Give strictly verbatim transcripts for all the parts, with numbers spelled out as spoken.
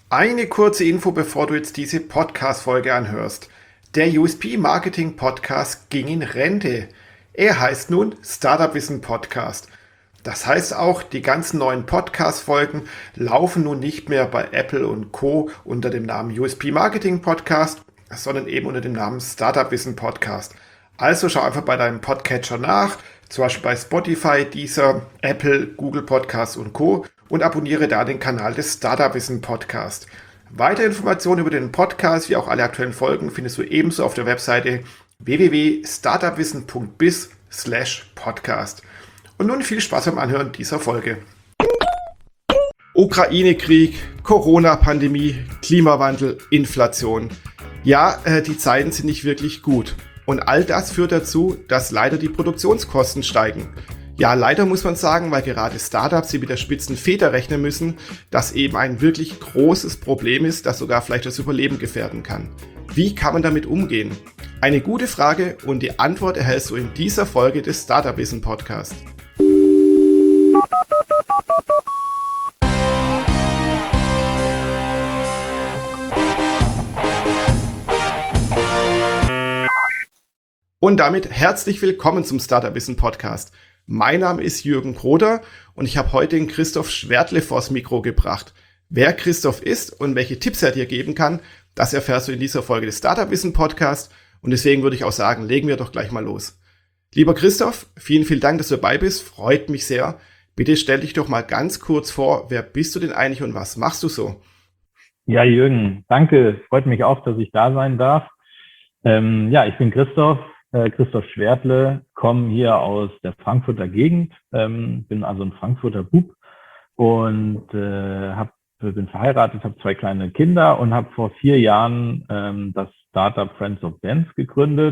Eine kurze Info, bevor du jetzt diese Podcast-Folge anhörst. Der U S P-Marketing-Podcast ging in Rente. Er heißt nun Startup Wissen Podcast. Das heißt auch, die ganzen neuen Podcast-Folgen laufen nun nicht mehr bei Apple und Co. unter dem Namen U S P-Marketing-Podcast, sondern eben unter dem Namen Startup Wissen Podcast. Also schau einfach bei deinem Podcatcher nach, zum Beispiel bei Spotify, Deezer, Apple, Google Podcasts und Co. und abonniere da den Kanal des Startup Wissen Podcast. Weitere Informationen über den Podcast, wie auch alle aktuellen Folgen, findest du ebenso auf der Webseite w w w punkt startupwissen punkt biz slash podcast. Und nun viel Spaß beim Anhören dieser Folge. Ukraine-Krieg, Corona-Pandemie, Klimawandel, Inflation. Ja, äh, die Zeiten sind nicht wirklich gut. Und all das führt dazu, dass leider die Produktionskosten steigen. Ja, leider muss man sagen, weil gerade Startups, die mit der spitzen Feder rechnen müssen, das eben ein wirklich großes Problem ist, das sogar vielleicht das Überleben gefährden kann. Wie kann man damit umgehen? Eine gute Frage und die Antwort erhältst du in dieser Folge des Startup Wissen Podcast. Und damit herzlich willkommen zum Startup Wissen Podcast. Mein Name ist Jürgen Kroder und ich habe heute den Christoph Schwertle vors Mikro gebracht. Wer Christoph ist und welche Tipps er dir geben kann, das erfährst du in dieser Folge des Startup Wissen Podcast. Und deswegen würde ich auch sagen, legen wir doch gleich mal los. Lieber Christoph, vielen, vielen Dank, dass du dabei bist. Freut mich sehr. Bitte stell dich doch mal ganz kurz vor. Wer bist du denn eigentlich und was machst du so? Ja, Jürgen, danke. Freut mich auch, dass ich da sein darf. Ähm, ja, ich bin Christoph. Äh, Christoph Schwertle, komme hier aus der Frankfurter Gegend, ähm, bin also ein Frankfurter Bub und äh, hab, bin verheiratet, habe zwei kleine Kinder und habe vor vier Jahren ähm, das Startup Friends of Dance gegründet.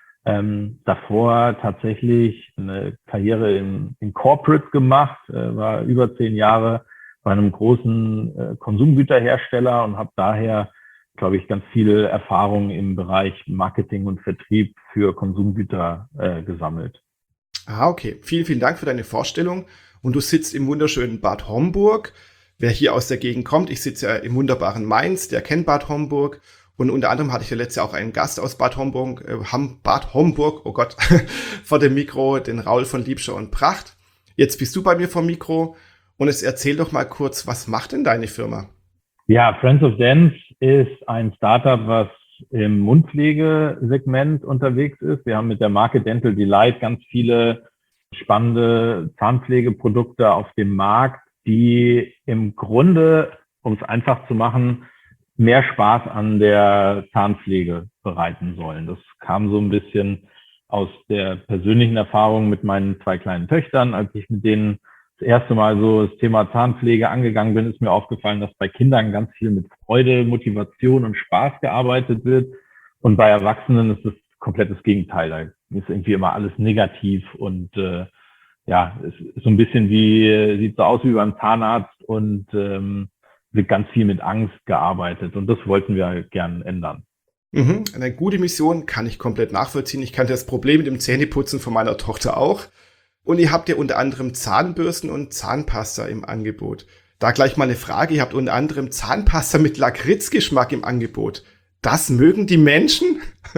Ähm, davor tatsächlich eine Karriere im, in Corporate gemacht, äh, war über zehn Jahre bei einem großen äh, Konsumgüterhersteller und habe daher, glaube ich, ganz viele Erfahrungen im Bereich Marketing und Vertrieb für Konsumgüter äh, gesammelt. Ah, okay. Vielen, vielen Dank für deine Vorstellung. Und du sitzt im wunderschönen Bad Homburg. Wer hier aus der Gegend kommt, ich sitze ja im wunderbaren Mainz, der kennt Bad Homburg. Und unter anderem hatte ich ja letztes Jahr auch einen Gast aus Bad Homburg, äh, Bad Homburg, oh Gott, vor dem Mikro, den Raul von Liebscher und Pracht. Jetzt bist du bei mir vom Mikro und jetzt erzähl doch mal kurz, was macht denn deine Firma? Ja, Friends of Dance ist ein Startup, was im Mundpflegesegment unterwegs ist. Wir haben mit der Marke Dental Delight ganz viele spannende Zahnpflegeprodukte auf dem Markt, die im Grunde, um es einfach zu machen, mehr Spaß an der Zahnpflege bereiten sollen. Das kam so ein bisschen aus der persönlichen Erfahrung mit meinen zwei kleinen Töchtern. Als ich mit denen das erste Mal so das Thema Zahnpflege angegangen bin, ist mir aufgefallen, dass bei Kindern ganz viel mit Freude, Motivation und Spaß gearbeitet wird. Und bei Erwachsenen ist das komplett das Gegenteil. Da ist irgendwie immer alles negativ und äh, ja, es ist so ein bisschen wie, sieht so aus wie beim Zahnarzt und ähm, wird ganz viel mit Angst gearbeitet. Und das wollten wir gern ändern. Mhm, eine gute Mission, kann ich komplett nachvollziehen. Ich kannte das Problem mit dem Zähneputzen von meiner Tochter auch. Und ihr habt ja unter anderem Zahnbürsten und Zahnpasta im Angebot. Da gleich mal eine Frage. Ihr habt unter anderem Zahnpasta mit Lakritzgeschmack im Angebot. Das mögen die Menschen?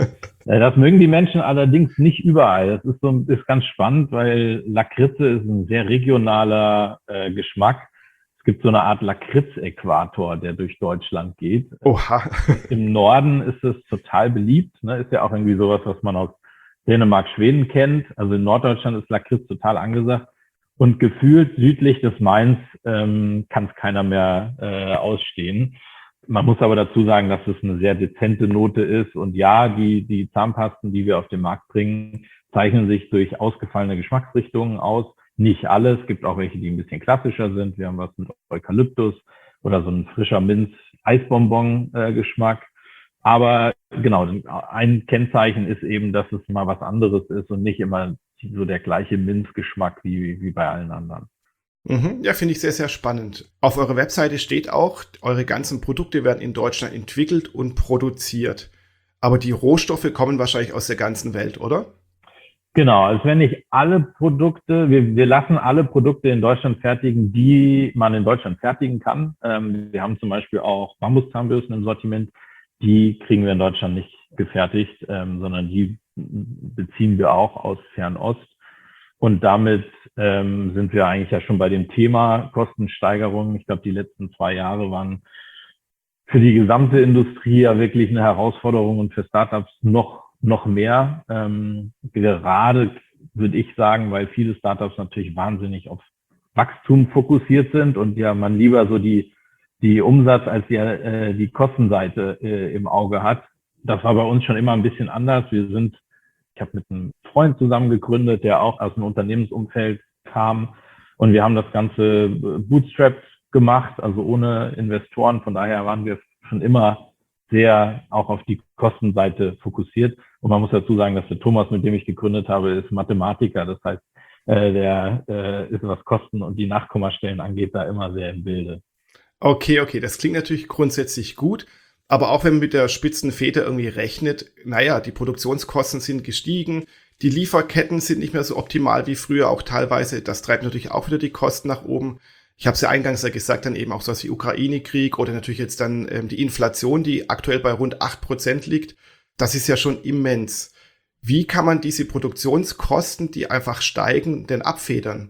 Das mögen die Menschen allerdings nicht überall. Das ist so ist ganz spannend, weil Lakritze ist ein sehr regionaler äh, Geschmack. Es gibt so eine Art Lakritz-Äquator, der durch Deutschland geht. Oha. Im Norden ist es total beliebt. Ne? Ist ja auch irgendwie sowas, was man aus Dänemark, Schweden kennt. Also in Norddeutschland ist Lakritz total angesagt. Und gefühlt südlich des Mains ähm, kann es keiner mehr äh, ausstehen. Man muss aber dazu sagen, dass es eine sehr dezente Note ist. Und ja, die, die Zahnpasten, die wir auf den Markt bringen, zeichnen sich durch ausgefallene Geschmacksrichtungen aus. Nicht alle. Es gibt auch welche, die ein bisschen klassischer sind. Wir haben was mit Eukalyptus oder so ein frischer Minz-Eisbonbon-Geschmack. Aber genau, ein Kennzeichen ist eben, dass es mal was anderes ist und nicht immer so der gleiche Minzgeschmack wie, wie bei allen anderen. Mhm, ja, finde ich sehr, sehr spannend. Auf eurer Webseite steht auch, eure ganzen Produkte werden in Deutschland entwickelt und produziert. Aber die Rohstoffe kommen wahrscheinlich aus der ganzen Welt, oder? Genau, also wenn ich alle Produkte, wir, wir lassen alle Produkte in Deutschland fertigen, die man in Deutschland fertigen kann. Ähm, wir haben zum Beispiel auch Bambuszahnbürsten im Sortiment, die kriegen wir in Deutschland nicht gefertigt, ähm, sondern die beziehen wir auch aus Fernost. Und damit ähm, sind wir eigentlich ja schon bei dem Thema Kostensteigerung. Ich glaube, die letzten zwei Jahre waren für die gesamte Industrie ja wirklich eine Herausforderung und für Startups noch noch mehr. Ähm, gerade würde ich sagen, weil viele Startups natürlich wahnsinnig auf Wachstum fokussiert sind und ja man lieber so die die Umsatz als die äh, die Kostenseite äh, im Auge hat. Das war bei uns schon immer ein bisschen anders. Wir sind, ich habe mit einem Freund zusammen gegründet, der auch aus dem Unternehmensumfeld kam und wir haben das Ganze bootstrapped gemacht, also ohne Investoren. Von daher waren wir schon immer sehr auch auf die Kostenseite fokussiert. Und man muss dazu sagen, dass der Thomas, mit dem ich gegründet habe, ist Mathematiker. Das heißt, äh, der äh, ist, was Kosten und die Nachkommastellen angeht, da immer sehr im Bilde. Okay, okay, das klingt natürlich grundsätzlich gut. Aber auch wenn man mit der spitzen Feder irgendwie rechnet, naja, die Produktionskosten sind gestiegen, die Lieferketten sind nicht mehr so optimal wie früher, auch teilweise. Das treibt natürlich auch wieder die Kosten nach oben. Ich habe es ja eingangs ja gesagt, dann eben auch sowas wie Ukraine-Krieg oder natürlich jetzt dann ähm, die Inflation, die aktuell bei rund acht Prozent liegt. Das ist ja schon immens. Wie kann man diese Produktionskosten, die einfach steigen, denn abfedern?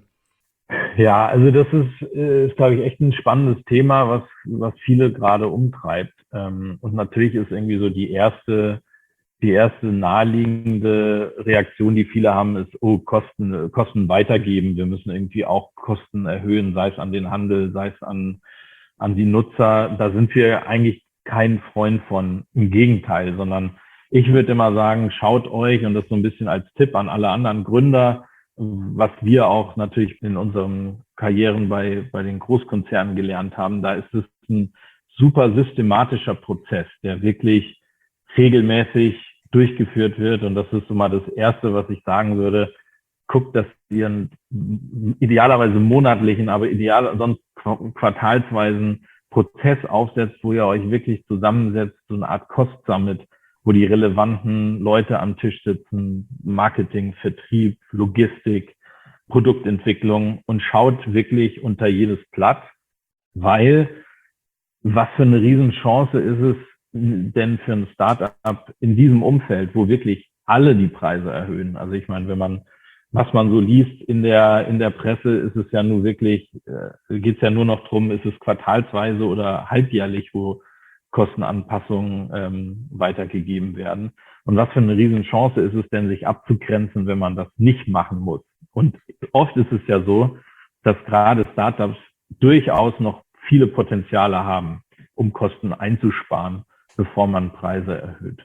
Ja, also das ist, ist glaube ich, echt ein spannendes Thema, was, was viele gerade umtreibt. Ähm, und natürlich ist irgendwie so die erste, die erste naheliegende Reaktion, die viele haben, ist, oh, Kosten, Kosten weitergeben. Wir müssen irgendwie auch Kosten erhöhen, sei es an den Handel, sei es an, an die Nutzer. Da sind wir eigentlich kein Freund von. Im Gegenteil, sondern ich würde immer sagen, schaut euch, und das so ein bisschen als Tipp an alle anderen Gründer, was wir auch natürlich in unseren Karrieren bei, bei den Großkonzernen gelernt haben, da ist es ein super systematischer Prozess, der wirklich regelmäßig durchgeführt wird. Und das ist so mal das Erste, was ich sagen würde. Guckt, dass ihr einen idealerweise monatlichen, aber ideal sonst quartalsweisen Prozess aufsetzt, wo ihr euch wirklich zusammensetzt, so eine Art Cost Summit, wo die relevanten Leute am Tisch sitzen, Marketing, Vertrieb, Logistik, Produktentwicklung, und schaut wirklich unter jedes Blatt, weil was für eine Riesenchance ist es denn für ein Startup in diesem Umfeld, wo wirklich alle die Preise erhöhen. Also ich meine, wenn man, was man so liest in der in der Presse, ist es ja nur wirklich, äh, geht es ja nur noch drum, ist es quartalsweise oder halbjährlich, wo Kostenanpassungen ähm, weitergegeben werden. Und was für eine Riesenchance ist es denn, sich abzugrenzen, wenn man das nicht machen muss. Und oft ist es ja so, dass gerade Startups durchaus noch viele Potenziale haben, um Kosten einzusparen, bevor man Preise erhöht.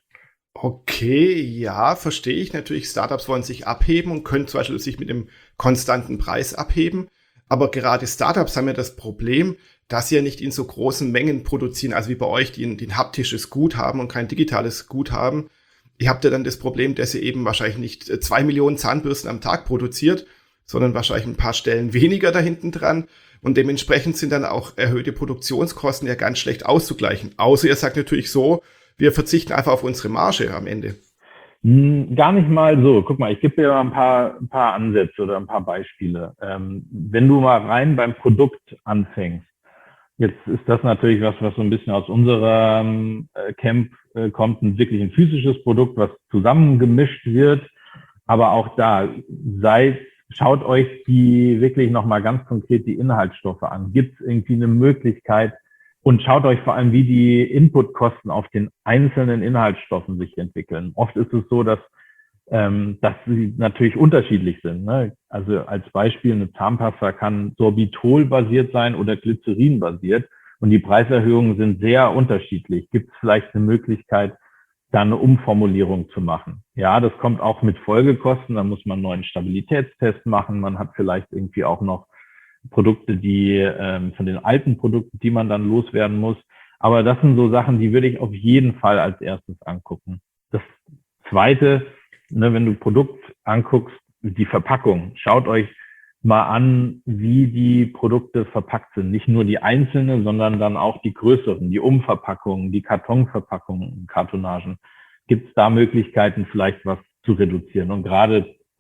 Okay, ja, verstehe ich. Natürlich, Startups wollen sich abheben und können zum Beispiel sich mit einem konstanten Preis abheben. Aber gerade Startups haben ja das Problem, dass sie ja nicht in so großen Mengen produzieren, also wie bei euch, die ein, die ein haptisches Gut haben und kein digitales Gut haben. Ihr habt ja dann das Problem, dass ihr eben wahrscheinlich nicht zwei Millionen Zahnbürsten am Tag produziert, sondern wahrscheinlich ein paar Stellen weniger da hinten dran. Und dementsprechend sind dann auch erhöhte Produktionskosten ja ganz schlecht auszugleichen. Außer ihr sagt natürlich so, wir verzichten einfach auf unsere Marge am Ende. Hm, gar nicht mal so. Guck mal, ich gebe dir mal ein paar, ein paar Ansätze oder ein paar Beispiele. Ähm, wenn du mal rein beim Produkt anfängst, jetzt ist das natürlich was, was so ein bisschen aus unserem äh, Camp äh, kommt, ein wirklich ein physisches Produkt, was zusammengemischt wird. Aber auch da, seid, schaut euch die wirklich nochmal ganz konkret die Inhaltsstoffe an. Gibt es irgendwie eine Möglichkeit? Und schaut euch vor allem, wie die Inputkosten auf den einzelnen Inhaltsstoffen sich entwickeln. Oft ist es so, dass, ähm, dass sie natürlich unterschiedlich sind. Ne? Also als Beispiel, eine Zahnpasta kann Sorbitol-basiert sein oder Glycerin-basiert. Und die Preiserhöhungen sind sehr unterschiedlich. Gibt es vielleicht eine Möglichkeit, da eine Umformulierung zu machen? Ja, das kommt auch mit Folgekosten. Da muss man einen neuen Stabilitätstest machen. Man hat vielleicht irgendwie auch noch Produkte, die ähm, von den alten Produkten, die man dann loswerden muss. Aber das sind so Sachen, die würde ich auf jeden Fall als erstes angucken. Das Zweite, ne, wenn du Produkt anguckst, die Verpackung. Schaut euch mal an, wie die Produkte verpackt sind. Nicht nur die einzelnen, sondern dann auch die größeren, die Umverpackungen, die Kartonverpackungen, Kartonagen. Gibt es da Möglichkeiten, vielleicht was zu reduzieren? Und gerade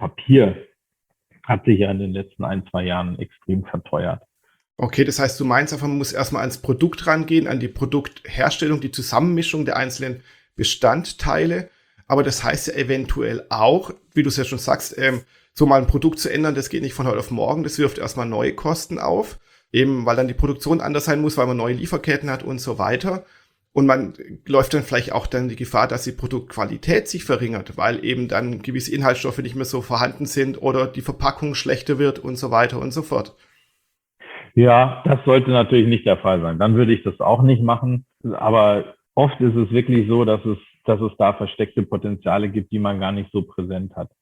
Papier hat sich ja in den letzten ein, zwei Jahren extrem verteuert. Okay, das heißt, du meinst einfach, man muss erstmal ans Produkt rangehen, an die Produktherstellung, die Zusammenmischung der einzelnen Bestandteile. Aber das heißt ja eventuell auch, wie du es ja schon sagst, ähm, so mal ein Produkt zu ändern, das geht nicht von heute auf morgen. Das wirft erstmal neue Kosten auf, eben weil dann die Produktion anders sein muss, weil man neue Lieferketten hat und so weiter. Und man läuft dann vielleicht auch dann die Gefahr, dass die Produktqualität sich verringert, weil eben dann gewisse Inhaltsstoffe nicht mehr so vorhanden sind oder die Verpackung schlechter wird und so weiter und so fort. Ja, das sollte natürlich nicht der Fall sein. Dann würde ich das auch nicht machen. Aber oft ist es wirklich so, dass es, dass es da versteckte Potenziale gibt, die man gar nicht so präsent hat.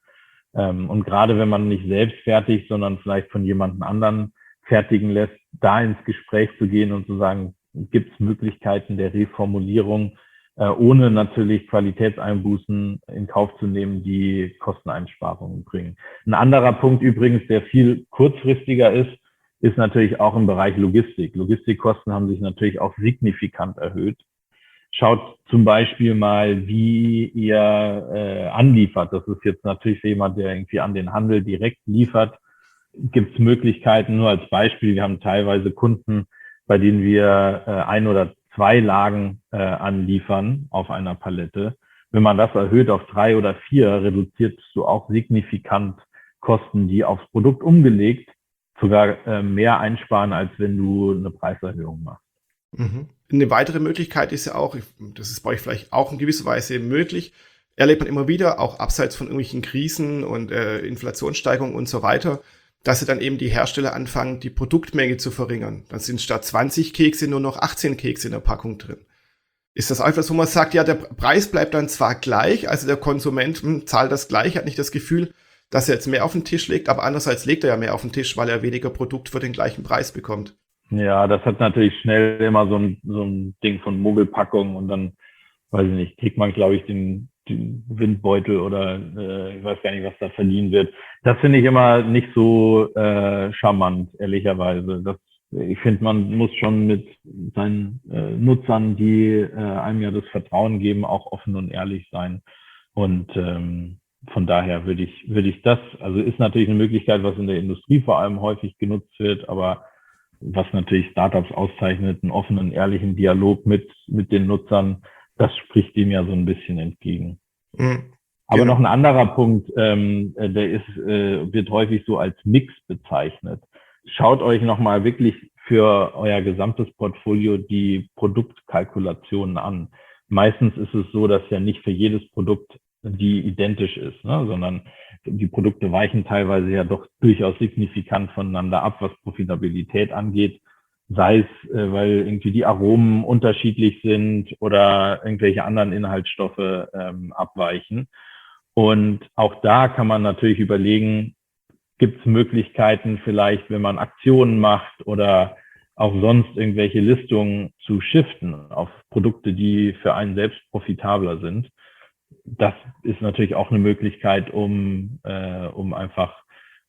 Und gerade wenn man nicht selbst fertigt, sondern vielleicht von jemandem anderen fertigen lässt, da ins Gespräch zu gehen und zu sagen, gibt es Möglichkeiten der Reformulierung, äh, ohne natürlich Qualitätseinbußen in Kauf zu nehmen, die Kosteneinsparungen bringen. Ein anderer Punkt übrigens, der viel kurzfristiger ist, ist natürlich auch im Bereich Logistik. Logistikkosten haben sich natürlich auch signifikant erhöht. Schaut zum Beispiel mal, wie ihr äh, anliefert. Das ist jetzt natürlich für jemand, der irgendwie an den Handel direkt liefert, gibt es Möglichkeiten. Nur als Beispiel, wir haben teilweise Kunden, bei denen wir äh, ein oder zwei Lagen äh, anliefern auf einer Palette. Wenn man das erhöht auf drei oder vier, reduzierst du auch signifikant Kosten, die aufs Produkt umgelegt sogar äh, mehr einsparen, als wenn du eine Preiserhöhung machst. Mhm. Eine weitere Möglichkeit ist ja auch, das ist bei euch vielleicht auch in gewisser Weise möglich, erlebt man immer wieder, auch abseits von irgendwelchen Krisen und äh, Inflationssteigerungen und so weiter, dass sie dann eben die Hersteller anfangen, die Produktmenge zu verringern. Dann sind statt zwanzig Kekse nur noch achtzehn Kekse in der Packung drin. Ist das einfach so, wo man sagt, ja, der Preis bleibt dann zwar gleich, also der Konsument hm, zahlt das gleich, hat nicht das Gefühl, dass er jetzt mehr auf den Tisch legt, aber andererseits legt er ja mehr auf den Tisch, weil er weniger Produkt für den gleichen Preis bekommt. Ja, das hat natürlich schnell immer so ein, so ein Ding von Mogelpackung und dann, weiß ich nicht, kriegt man, glaube ich, den, den Windbeutel oder äh, ich weiß gar nicht, was da verliehen wird. Das finde ich immer nicht so äh, charmant, ehrlicherweise. Das, ich finde, man muss schon mit seinen äh, Nutzern, die äh, einem ja das Vertrauen geben, auch offen und ehrlich sein. Und ähm, von daher würde ich, würde ich das, also ist natürlich eine Möglichkeit, was in der Industrie vor allem häufig genutzt wird, aber was natürlich Startups auszeichnet, einen offenen, ehrlichen Dialog mit, mit den Nutzern, das spricht dem ja so ein bisschen entgegen. Mhm. Aber genau. Noch ein anderer Punkt, ähm, der ist, äh, wird häufig so als Mix bezeichnet. Schaut euch nochmal wirklich für euer gesamtes Portfolio die Produktkalkulationen an. Meistens ist es so, dass ja nicht für jedes Produkt die identisch ist, ne? Sondern die Produkte weichen teilweise ja doch durchaus signifikant voneinander ab, was Profitabilität angeht, sei es, äh, weil irgendwie die Aromen unterschiedlich sind oder irgendwelche anderen Inhaltsstoffe ähm, abweichen. Und auch da kann man natürlich überlegen, gibt es Möglichkeiten vielleicht, wenn man Aktionen macht oder auch sonst irgendwelche Listungen zu shiften auf Produkte, die für einen selbst profitabler sind. Das ist natürlich auch eine Möglichkeit, um, äh, um einfach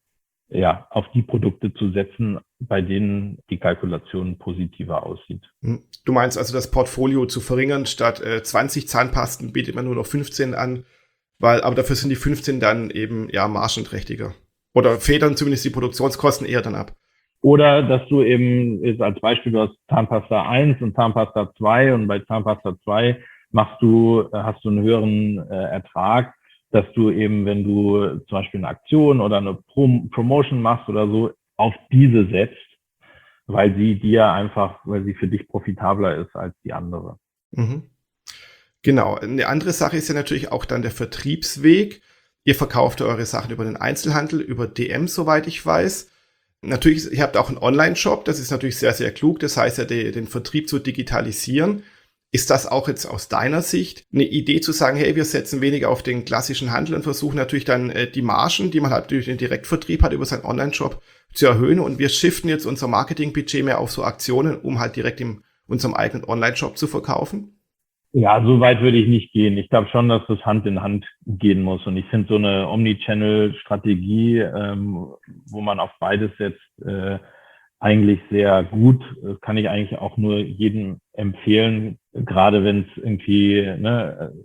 ja, auf die Produkte zu setzen, bei denen die Kalkulation positiver aussieht. Du meinst also, das Portfolio zu verringern, statt äh, zwanzig Zahnpasten bietet man nur noch fünfzehn an, weil, aber dafür sind die fünfzehn dann eben ja margenträchtiger. Oder federn zumindest die Produktionskosten eher dann ab. Oder dass du eben, jetzt als Beispiel, du hast Zahnpasta eins und Zahnpasta zwei und bei Zahnpasta zwei machst du, hast du einen höheren äh, Ertrag, dass du eben, wenn du zum Beispiel eine Aktion oder eine Prom- Promotion machst oder so, auf diese setzt, weil sie dir einfach, weil sie für dich profitabler ist als die andere. Mhm. Genau. Eine andere Sache ist ja natürlich auch dann der Vertriebsweg. Ihr verkauft eure Sachen über den Einzelhandel, über D M, soweit ich weiß. Natürlich, ihr habt auch einen Online-Shop, das ist natürlich sehr, sehr klug. Das heißt ja, die, den Vertrieb zu digitalisieren. Ist das auch jetzt aus deiner Sicht eine Idee zu sagen, hey, wir setzen weniger auf den klassischen Handel und versuchen natürlich dann äh, die Margen, die man halt durch den Direktvertrieb hat, über seinen Online-Shop zu erhöhen und wir shiften jetzt unser Marketingbudget mehr auf so Aktionen, um halt direkt in unserem eigenen Online-Shop zu verkaufen? Ja, so weit würde ich nicht gehen. Ich glaube schon, dass das Hand in Hand gehen muss. Und ich finde so eine Omnichannel-Strategie, ähm, wo man auf beides setzt, äh, eigentlich sehr gut. Das kann ich eigentlich auch nur jedem empfehlen, gerade wenn es irgendwie ne,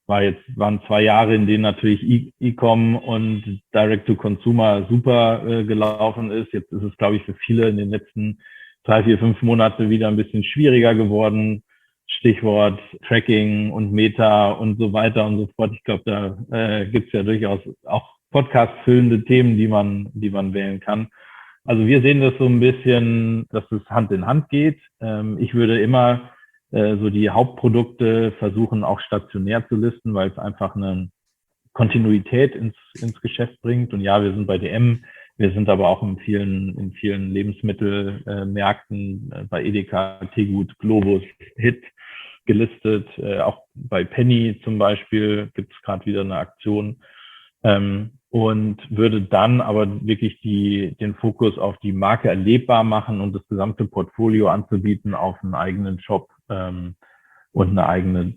war jetzt, waren zwei Jahre, in denen natürlich E- E-Com und Direct-to-Consumer super äh, gelaufen ist. Jetzt ist es, glaube ich, für viele in den letzten drei, vier, fünf Monate wieder ein bisschen schwieriger geworden. Stichwort Tracking und Meta und so weiter und so fort. Ich glaube, da äh, gibt es ja durchaus auch Podcast-füllende Themen, die man, die man wählen kann. Also wir sehen das so ein bisschen, dass es Hand in Hand geht. Ähm, ich würde immer äh, so die Hauptprodukte versuchen, auch stationär zu listen, weil es einfach eine Kontinuität ins, ins Geschäft bringt. Und ja, wir sind bei D M, wir sind aber auch in vielen, in vielen Lebensmittelmärkten, äh, bei Edeka, Tegut, Globus, Hit gelistet. Äh, auch bei Penny zum Beispiel gibt es gerade wieder eine Aktion. Ähm, und würde dann aber wirklich die, den Fokus auf die Marke erlebbar machen und das gesamte Portfolio anzubieten auf einen eigenen Shop ähm, und eine eigene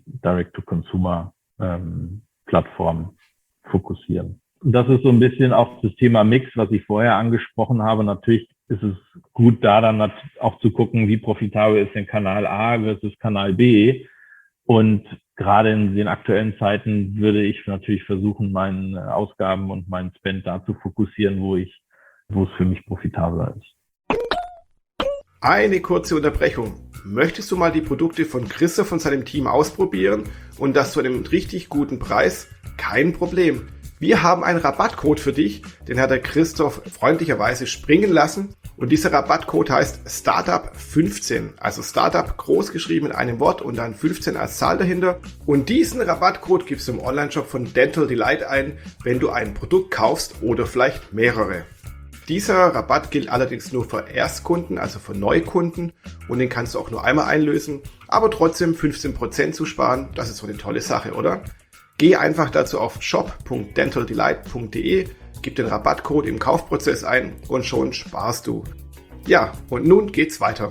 Direct-to-Consumer-Plattform ähm, fokussieren. Und das ist so ein bisschen auch das Thema Mix, was ich vorher angesprochen habe. Natürlich ist es gut, da dann auch zu gucken, wie profitabel ist denn Kanal A versus Kanal B. Und gerade in den aktuellen Zeiten würde ich natürlich versuchen, meine Ausgaben und meinen Spend da zu fokussieren, wo ich, wo es für mich profitabler ist. Eine kurze Unterbrechung. Möchtest du mal die Produkte von Christoph und seinem Team ausprobieren und das zu einem richtig guten Preis? Kein Problem. Wir haben einen Rabattcode für dich, den hat der Christoph freundlicherweise springen lassen. Und dieser Rabattcode heißt Startup fünfzehn, also Startup groß geschrieben in einem Wort und dann fünfzehn als Zahl dahinter. Und diesen Rabattcode gibst du im Onlineshop von Dental Delight ein, wenn du ein Produkt kaufst oder vielleicht mehrere. Dieser Rabatt gilt allerdings nur für Erstkunden, also für Neukunden, und den kannst du auch nur einmal einlösen, aber trotzdem fünfzehn Prozent zu sparen, das ist so eine tolle Sache, oder? Geh einfach dazu auf shop punkt dental delight punkt de, gib den Rabattcode im Kaufprozess ein und schon sparst du. Ja, und nun geht's weiter.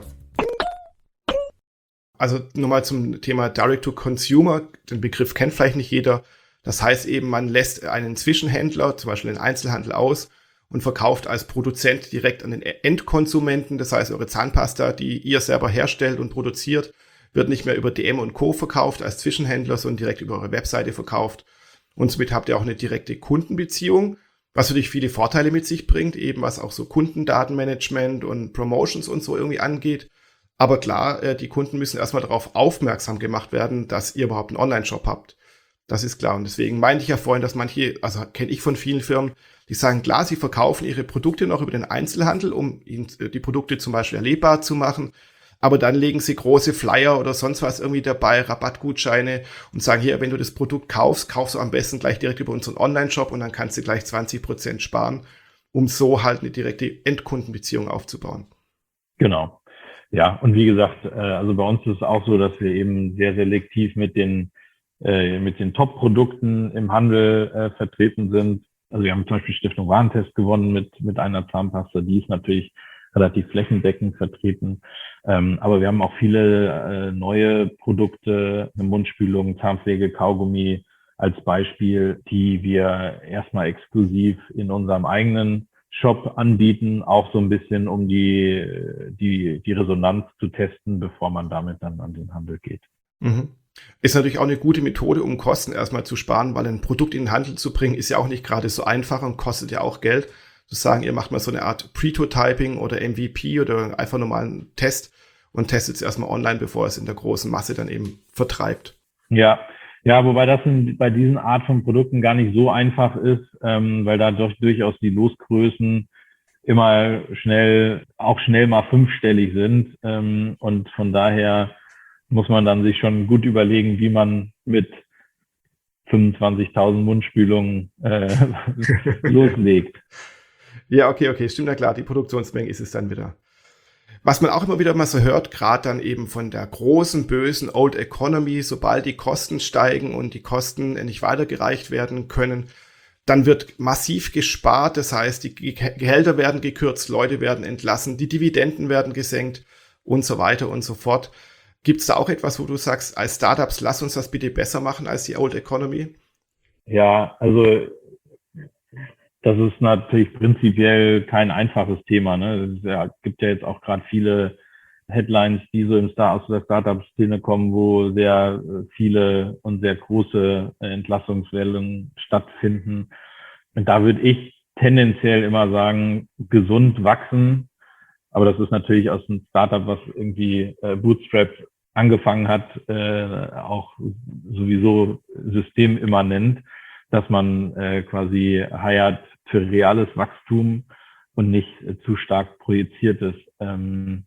Also nochmal zum Thema Direct-to-Consumer. Den Begriff kennt vielleicht nicht jeder. Das heißt eben, man lässt einen Zwischenhändler, zum Beispiel den Einzelhandel, aus und verkauft als Produzent direkt an den Endkonsumenten. Das heißt, eure Zahnpasta, die ihr selber herstellt und produziert, wird nicht mehr über D M und Co. verkauft als Zwischenhändler, sondern direkt über eure Webseite verkauft. Und somit habt ihr auch eine direkte Kundenbeziehung, was natürlich viele Vorteile mit sich bringt, eben was auch so Kundendatenmanagement und Promotions und so irgendwie angeht. Aber klar, die Kunden müssen erstmal darauf aufmerksam gemacht werden, dass ihr überhaupt einen Online-Shop habt. Das ist klar. Und deswegen meinte ich ja vorhin, dass manche, also kenne ich von vielen Firmen, die sagen, klar, sie verkaufen ihre Produkte noch über den Einzelhandel, um ihnen die Produkte zum Beispiel erlebbar zu machen. Aber dann legen sie große Flyer oder sonst was irgendwie dabei, Rabattgutscheine und sagen, hier, wenn du das Produkt kaufst, kaufst du am besten gleich direkt über unseren Online-Shop und dann kannst du gleich zwanzig Prozent sparen, um so halt eine direkte Endkundenbeziehung aufzubauen. Genau. Ja, und wie gesagt, also bei uns ist es auch so, dass wir eben sehr selektiv mit den, mit den Top-Produkten im Handel vertreten sind. Also wir haben zum Beispiel Stiftung Warentest gewonnen mit, mit einer Zahnpasta, die ist natürlich relativ flächendeckend vertreten. Ähm, aber wir haben auch viele äh, neue Produkte, eine Mundspülung, Zahnpflege, Kaugummi als Beispiel, die wir erstmal exklusiv in unserem eigenen Shop anbieten, auch so ein bisschen, um die, die, die Resonanz zu testen, bevor man damit dann an den Handel geht. Mhm. Ist natürlich auch eine gute Methode, um Kosten erstmal zu sparen, weil ein Produkt in den Handel zu bringen, ist ja auch nicht gerade so einfach und kostet ja auch Geld. Zu sagen, ihr macht mal so eine Art Prototyping oder M V P oder einfach normalen Test und testet es erstmal online, bevor es in der großen Masse dann eben vertreibt. Ja, ja, wobei das in, bei diesen Art von Produkten gar nicht so einfach ist, ähm, weil da doch durchaus die Losgrößen immer schnell, auch schnell mal fünfstellig sind. Ähm, und von daher muss man dann sich schon gut überlegen, wie man mit fünfundzwanzigtausend Mundspülungen äh, loslegt. Ja, okay, okay, stimmt ja klar, die Produktionsmenge ist es dann wieder. Was man auch immer wieder mal so hört, gerade dann eben von der großen, bösen Old Economy, sobald die Kosten steigen und die Kosten nicht weitergereicht werden können, dann wird massiv gespart, das heißt, die Gehälter werden gekürzt, Leute werden entlassen, die Dividenden werden gesenkt und so weiter und so fort. Gibt es da auch etwas, wo du sagst, als Startups, lass uns das bitte besser machen als die Old Economy? Ja, also das ist natürlich prinzipiell kein einfaches Thema. Ne? Es gibt ja jetzt auch gerade viele Headlines, die so im Star aus der Startup-Szene kommen, wo sehr viele und sehr große Entlassungswellen stattfinden. Und da würde ich tendenziell immer sagen, gesund wachsen. Aber das ist natürlich aus einem Startup, was irgendwie äh, Bootstrap angefangen hat, äh, auch sowieso systemimmanent, dass man äh, quasi hired für reales Wachstum und nicht äh, zu stark projiziertes. Ähm,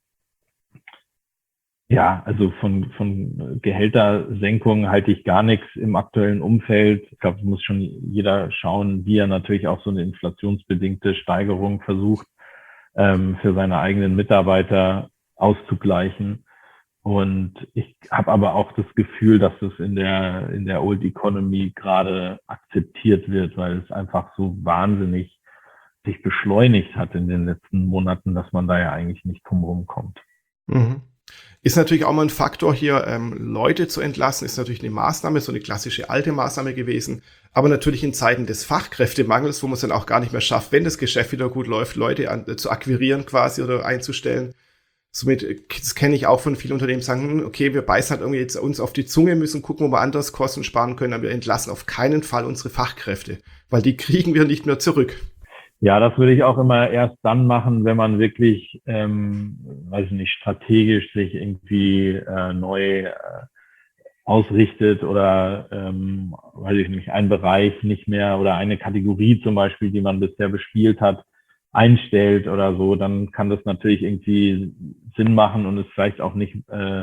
ja, also von, von Gehältersenkungen halte ich gar nichts im aktuellen Umfeld. Ich glaube, es muss schon jeder schauen, wie er natürlich auch so eine inflationsbedingte Steigerung versucht, ähm, für seine eigenen Mitarbeiter auszugleichen. Und ich habe aber auch das Gefühl, dass es in der in der Old Economy gerade akzeptiert wird, weil es einfach so wahnsinnig sich beschleunigt hat in den letzten Monaten, dass man da ja eigentlich nicht drum rumkommt. Mhm. Ist natürlich auch mal ein Faktor hier, ähm, Leute zu entlassen, ist natürlich eine Maßnahme, so eine klassische alte Maßnahme gewesen. Aber natürlich in Zeiten des Fachkräftemangels, wo man es dann auch gar nicht mehr schafft, wenn das Geschäft wieder gut läuft, Leute an, äh, zu akquirieren quasi oder einzustellen. Somit, das kenne ich auch von vielen Unternehmen, sagen, okay, wir beißen halt irgendwie jetzt uns auf die Zunge, müssen gucken, wo wir anders Kosten sparen können, aber wir entlassen auf keinen Fall unsere Fachkräfte, weil die kriegen wir nicht mehr zurück. Ja, das würde ich auch immer erst dann machen, wenn man wirklich, ähm, weiß ich nicht, strategisch sich irgendwie äh, neu äh, ausrichtet oder, ähm, weiß ich nicht, einen Bereich nicht mehr oder eine Kategorie zum Beispiel, die man bisher bespielt hat, einstellt oder so, dann kann das natürlich irgendwie Sinn machen und ist vielleicht auch nicht, äh,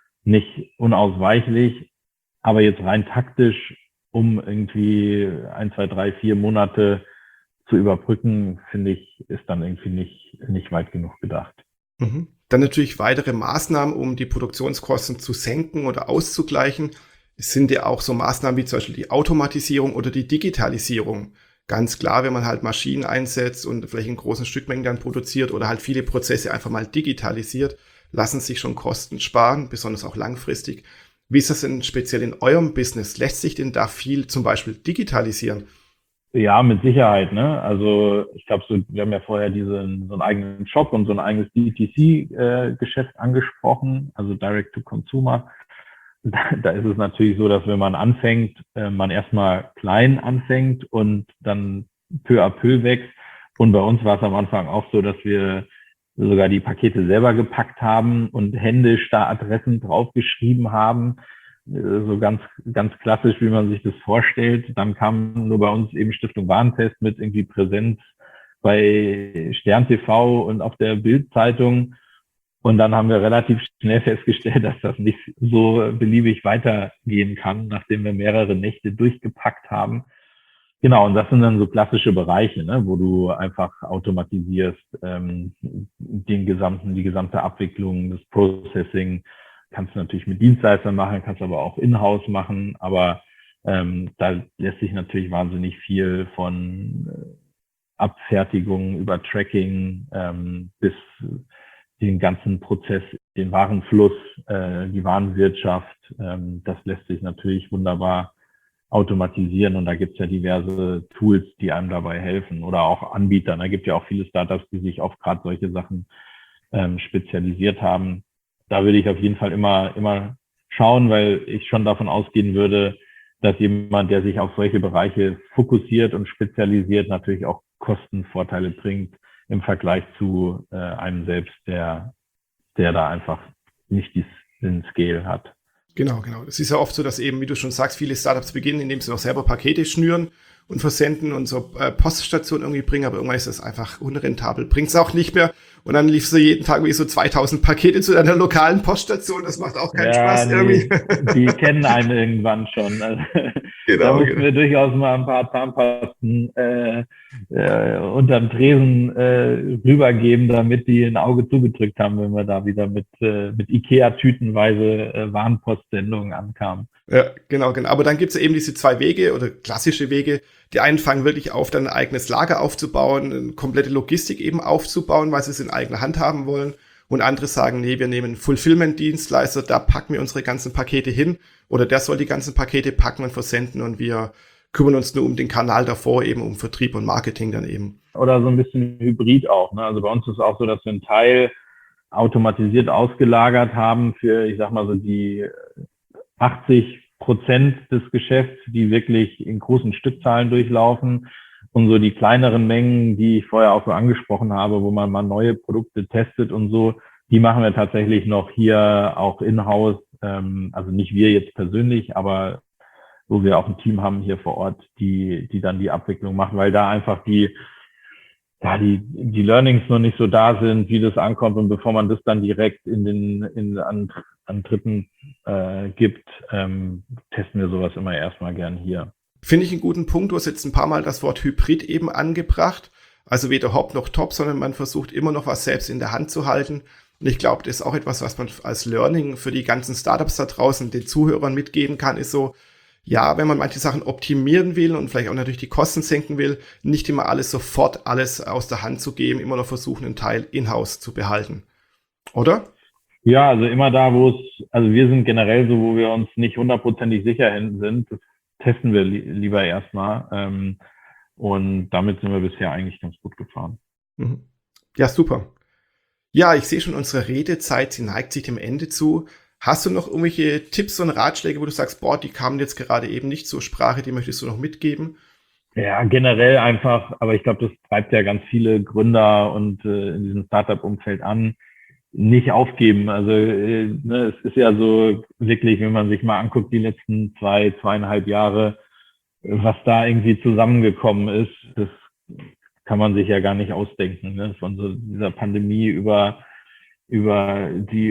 nicht unausweichlich. Aber jetzt rein taktisch, um irgendwie ein, zwei, drei, vier Monate zu überbrücken, finde ich, ist dann irgendwie nicht, nicht weit genug gedacht. Mhm. Dann natürlich weitere Maßnahmen, um die Produktionskosten zu senken oder auszugleichen. Es sind ja auch so Maßnahmen wie zum Beispiel die Automatisierung oder die Digitalisierung. Ganz klar, wenn man halt Maschinen einsetzt und vielleicht in großen Stückmengen dann produziert oder halt viele Prozesse einfach mal digitalisiert, lassen sich schon Kosten sparen, besonders auch langfristig. Wie ist das denn speziell in eurem Business? Lässt sich denn da viel zum Beispiel digitalisieren? Ja, mit Sicherheit, ne? Also ich glaube, so, wir haben ja vorher diesen so einen eigenen Shop und so ein eigenes D T C-Geschäft äh, angesprochen, also Direct to Consumer. Da, da ist es natürlich so, dass wenn man anfängt, äh, man erstmal klein anfängt und dann peu à peu wächst. Und bei uns war es am Anfang auch so, dass wir sogar die Pakete selber gepackt haben und händisch da Adressen draufgeschrieben haben. So ganz, ganz klassisch, wie man sich das vorstellt. Dann kam nur bei uns eben Stiftung Warentest mit irgendwie Präsenz bei Stern T V und auf der Bild-Zeitung. Und dann haben wir relativ schnell festgestellt, dass das nicht so beliebig weitergehen kann, nachdem wir mehrere Nächte durchgepackt haben. Genau, und das sind dann so klassische Bereiche, ne, wo du einfach automatisierst, ähm, den gesamten, die gesamte Abwicklung, das Processing. Kannst du natürlich mit Dienstleistern machen, kannst aber auch in-house machen, aber ähm, da lässt sich natürlich wahnsinnig viel von äh, Abfertigung über Tracking ähm, bis den ganzen Prozess, den Warenfluss, äh, die Warenwirtschaft, ähm, das lässt sich natürlich wunderbar automatisieren und da gibt es ja diverse Tools, die einem dabei helfen oder auch Anbieter. Da gibt ja auch viele Startups, die sich auf gerade solche Sachen ähm, spezialisiert haben. Da würde ich auf jeden Fall immer, immer schauen, weil ich schon davon ausgehen würde, dass jemand, der sich auf solche Bereiche fokussiert und spezialisiert, natürlich auch Kostenvorteile bringt im Vergleich zu äh, einem selbst, der, der da einfach nicht dies, den Scale hat. Genau, genau. Es ist ja oft so, dass eben, wie du schon sagst, viele Startups beginnen, indem sie auch selber Pakete schnüren und versenden und so äh, Poststationen irgendwie bringen, aber irgendwann ist das einfach unrentabel. Bringt es auch nicht mehr. Und dann liefst du jeden Tag wie so zweitausend Pakete zu deiner lokalen Poststation. Das macht auch keinen ja, Spaß nee, irgendwie. Die kennen einen irgendwann schon. Also, genau, da mussten genau. wir durchaus mal ein paar Zahnpasten äh, äh, unterm Tresen äh, rübergeben, damit die ein Auge zugedrückt haben, wenn wir da wieder mit, äh, mit Ikea-tütenweise äh, Warenpostsendungen ankamen. Ja, genau, genau. Aber dann gibt's ja eben diese zwei Wege oder klassische Wege. Die einen fangen wirklich auf, dann ein eigenes Lager aufzubauen, eine komplette Logistik eben aufzubauen, weil sie es in eigener Hand haben wollen. Und andere sagen, nee, wir nehmen Fulfillment-Dienstleister, da packen wir unsere ganzen Pakete hin. Oder der soll die ganzen Pakete packen und versenden und wir kümmern uns nur um den Kanal davor, eben um Vertrieb und Marketing dann eben. Oder so ein bisschen Hybrid auch, ne? Also bei uns ist es auch so, dass wir einen Teil automatisiert ausgelagert haben für, ich sag mal so, die achtzig Prozent des Geschäfts, die wirklich in großen Stückzahlen durchlaufen, und so die kleineren Mengen, die ich vorher auch so angesprochen habe, wo man mal neue Produkte testet und so, die machen wir tatsächlich noch hier auch in-house, ähm, also nicht wir jetzt persönlich, aber wo wir auch ein Team haben hier vor Ort, die die dann die Abwicklung machen, weil da einfach die ja die die Learnings noch nicht so da sind, wie das ankommt, und bevor man das dann direkt in den in an, an Dritten äh, gibt, ähm, testen wir sowas immer erstmal gern hier. Finde ich einen guten Punkt. Du hast jetzt ein paar Mal das Wort Hybrid eben angebracht. Also weder Hop noch Top, sondern man versucht immer noch was selbst in der Hand zu halten. Und ich glaube, das ist auch etwas, was man als Learning für die ganzen Startups da draußen den Zuhörern mitgeben kann, ist so, ja, wenn man manche Sachen optimieren will und vielleicht auch natürlich die Kosten senken will, nicht immer alles sofort alles aus der Hand zu geben, immer noch versuchen, einen Teil in-house zu behalten. Oder? Ja, also immer da, wo es, also wir sind generell so, wo wir uns nicht hundertprozentig sicher sind, das testen wir li- lieber erstmal. Ähm, und damit sind wir bisher eigentlich ganz gut gefahren. Mhm. Ja, super. Ja, ich sehe schon, unsere Redezeit, sie neigt sich dem Ende zu. Hast du noch irgendwelche Tipps und Ratschläge, wo du sagst, boah, die kamen jetzt gerade eben nicht zur Sprache, die möchtest du noch mitgeben? Ja, generell einfach, aber ich glaube, das treibt ja ganz viele Gründer und äh, in diesem Startup-Umfeld an, nicht aufgeben. Also äh, ne, es ist ja so wirklich, wenn man sich mal anguckt, die letzten zwei, zweieinhalb Jahre, was da irgendwie zusammengekommen ist, das kann man sich ja gar nicht ausdenken. Ne? Von so dieser Pandemie über über die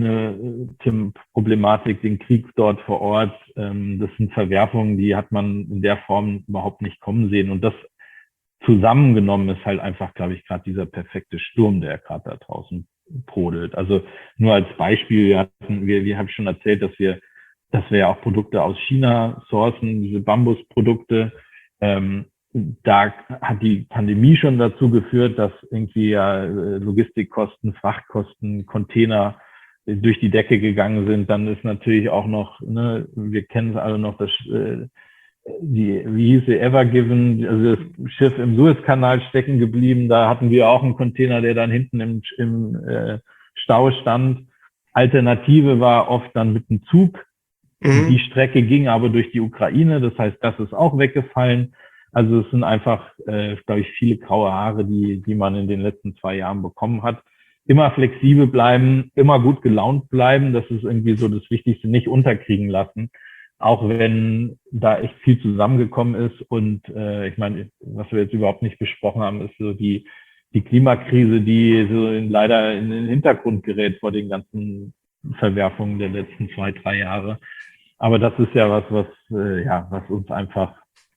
Ukraine-Problematik, den Krieg dort vor Ort. Ähm, das sind Verwerfungen, die hat man in der Form überhaupt nicht kommen sehen. Und das zusammengenommen ist halt einfach, glaube ich, gerade dieser perfekte Sturm, der gerade da draußen brodelt. Also nur als Beispiel, wir hatten, wir, wir haben schon erzählt, dass wir, dass wir ja auch Produkte aus China sourcen, diese Bambusprodukte. Ähm, Da hat die Pandemie schon dazu geführt, dass irgendwie ja Logistikkosten, Frachtkosten, Container durch die Decke gegangen sind. Dann ist natürlich auch noch, ne, wir kennen es alle noch, das, äh, die, wie hieß sie, Ever Given, also das Schiff im Suezkanal stecken geblieben. Da hatten wir auch einen Container, der dann hinten im, im äh, Stau stand. Alternative war oft dann mit dem Zug. Mhm. Die Strecke ging aber durch die Ukraine. Das heißt, das ist auch weggefallen. Also es sind einfach, äh, glaube ich, viele graue Haare, die die man in den letzten zwei Jahren bekommen hat. Immer flexibel bleiben, immer gut gelaunt bleiben. Das ist irgendwie so das Wichtigste, nicht unterkriegen lassen. Auch wenn da echt viel zusammengekommen ist. Und äh, ich meine, was wir jetzt überhaupt nicht besprochen haben, ist so die die Klimakrise, die so in, leider in den Hintergrund gerät vor den ganzen Verwerfungen der letzten zwei, drei Jahre. Aber das ist ja was, was äh, ja, was uns einfach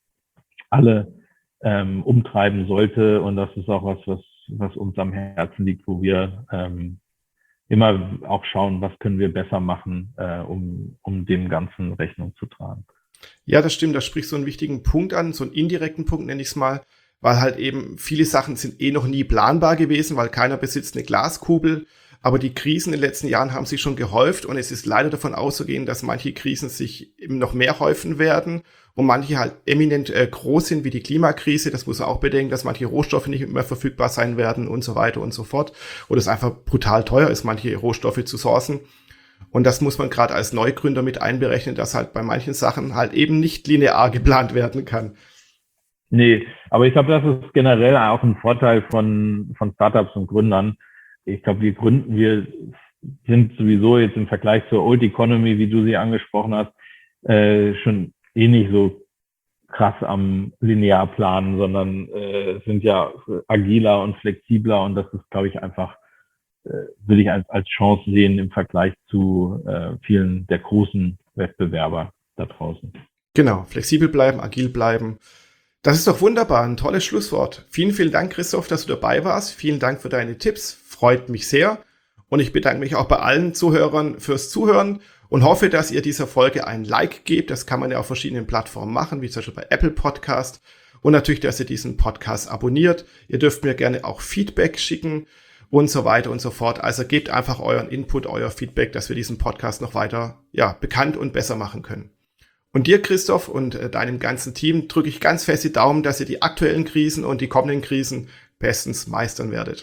alle ähm, umtreiben sollte, und das ist auch was, was was uns am Herzen liegt, wo wir ähm, immer auch schauen, was können wir besser machen, äh, um um dem Ganzen Rechnung zu tragen. Ja, das stimmt, da sprichst du einen wichtigen Punkt an, so einen indirekten Punkt nenne ich es mal, weil halt eben viele Sachen sind eh noch nie planbar gewesen, weil keiner besitzt eine Glaskugel. Aber die Krisen in den letzten Jahren haben sich schon gehäuft, und es ist leider davon auszugehen, dass manche Krisen sich eben noch mehr häufen werden und manche halt eminent äh, groß sind, wie die Klimakrise. Das muss man auch bedenken, dass manche Rohstoffe nicht mehr verfügbar sein werden und so weiter und so fort. Oder es einfach brutal teuer ist, manche Rohstoffe zu sourcen. Und das muss man gerade als Neugründer mit einberechnen, dass halt bei manchen Sachen halt eben nicht linear geplant werden kann. Nee, aber ich glaube, das ist generell auch ein Vorteil von von Startups und Gründern. Ich glaube, wir gründen, wir sind sowieso jetzt im Vergleich zur Old Economy, wie du sie angesprochen hast, äh, schon eh nicht so krass am linear planen, sondern äh, sind ja agiler und flexibler, und das ist, glaube ich, einfach, äh, würde ich als, als Chance sehen im Vergleich zu äh, vielen der großen Wettbewerber da draußen. Genau, flexibel bleiben, agil bleiben. Das ist doch wunderbar, ein tolles Schlusswort. Vielen, vielen Dank, Christoph, dass du dabei warst. Vielen Dank für deine Tipps, freut mich sehr. Und ich bedanke mich auch bei allen Zuhörern fürs Zuhören und hoffe, dass ihr dieser Folge ein Like gebt. Das kann man ja auf verschiedenen Plattformen machen, wie zum Beispiel bei Apple Podcast. Und natürlich, dass ihr diesen Podcast abonniert. Ihr dürft mir gerne auch Feedback schicken und so weiter und so fort. Also gebt einfach euren Input, euer Feedback, dass wir diesen Podcast noch weiter, ja, bekannt und besser machen können. Und dir, Christoph, und äh, deinem ganzen Team drücke ich ganz fest die Daumen, dass ihr die aktuellen Krisen und die kommenden Krisen bestens meistern werdet.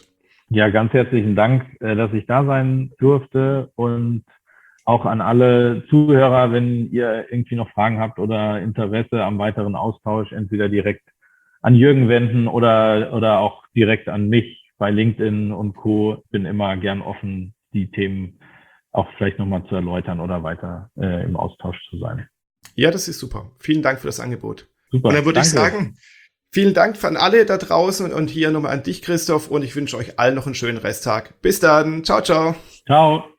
Ja, ganz herzlichen Dank, dass ich da sein durfte und auch an alle Zuhörer, wenn ihr irgendwie noch Fragen habt oder Interesse am weiteren Austausch, entweder direkt an Jürgen wenden oder, oder auch direkt an mich bei LinkedIn und Co. Bin immer gern offen, die Themen auch vielleicht nochmal zu erläutern oder weiter äh, im Austausch zu sein. Ja, das ist super. Vielen Dank für das Angebot. Super, und dann würde danke. ich sagen, vielen Dank an alle da draußen und hier nochmal an dich, Christoph, und ich wünsche euch allen noch einen schönen Resttag. Bis dann. Ciao, ciao. Ciao.